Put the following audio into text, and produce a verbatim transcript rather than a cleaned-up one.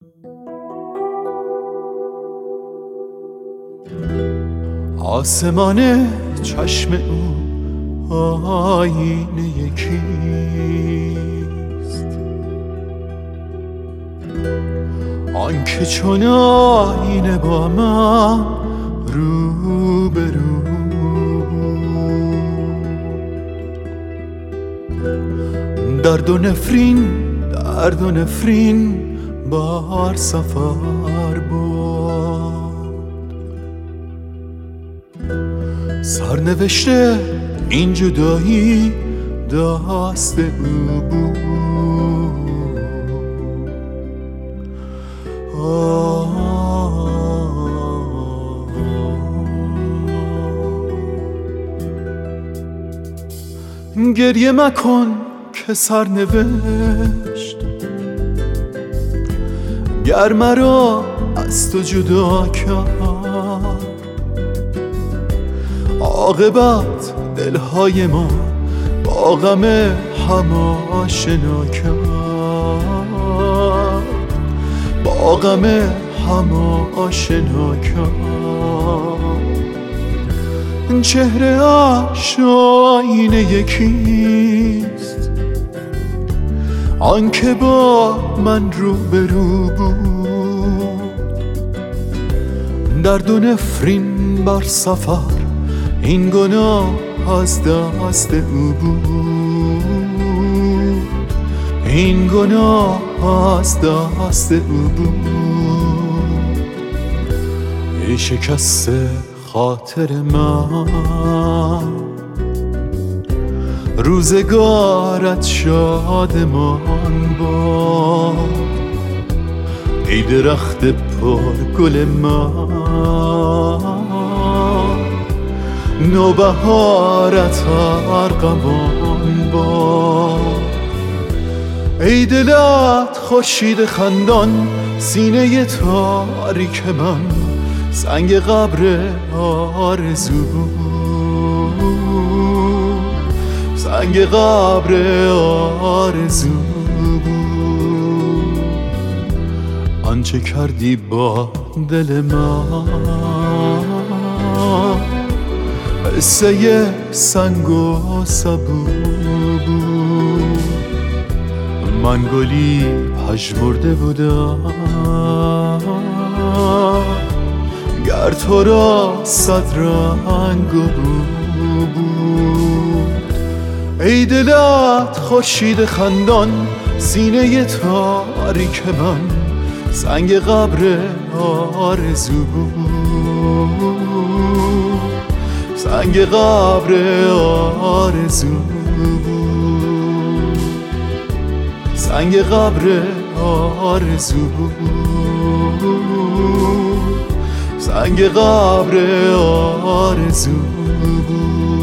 آسمان چشم او آینه یکیست، آن که چون آینه با من رو به رو، درد و نفرین درد و نفرین بار سفر بود، سرنوشته این جدایی دست او بود. گریه مکن که سرنوشت گر مرا از تو جدا کرد، عاقبت دلهای ما با غم هم آشنا کرد، با غم هم آشنا کرد. چهره اش آینه یکیست، آن که با من رو به رو بود، درد و نفرین بر سفر این گناه از دست او بود، این گناه از دست او بود. ای شکست خاطر من روزگارت شادمان باد، ای درخت پر گل من نوبهارت ارغوان باد. ای دلت خورشید خندان سینه تاریک من سنگ قبر آرزو بود، سنگ قبر آرزو بود. آنچه کردی با دل من قصه سنگ و سبو بود، من گلی پژمرده بودم گر تو را صد رنگ و بو بود. ای دلت خورشید خندان سینه تاریک من سنگ قبر آرزو بود، سنگ قبر آرزو بود، سنگ قبر آرزو بود، سنگ قبر آرزو بود.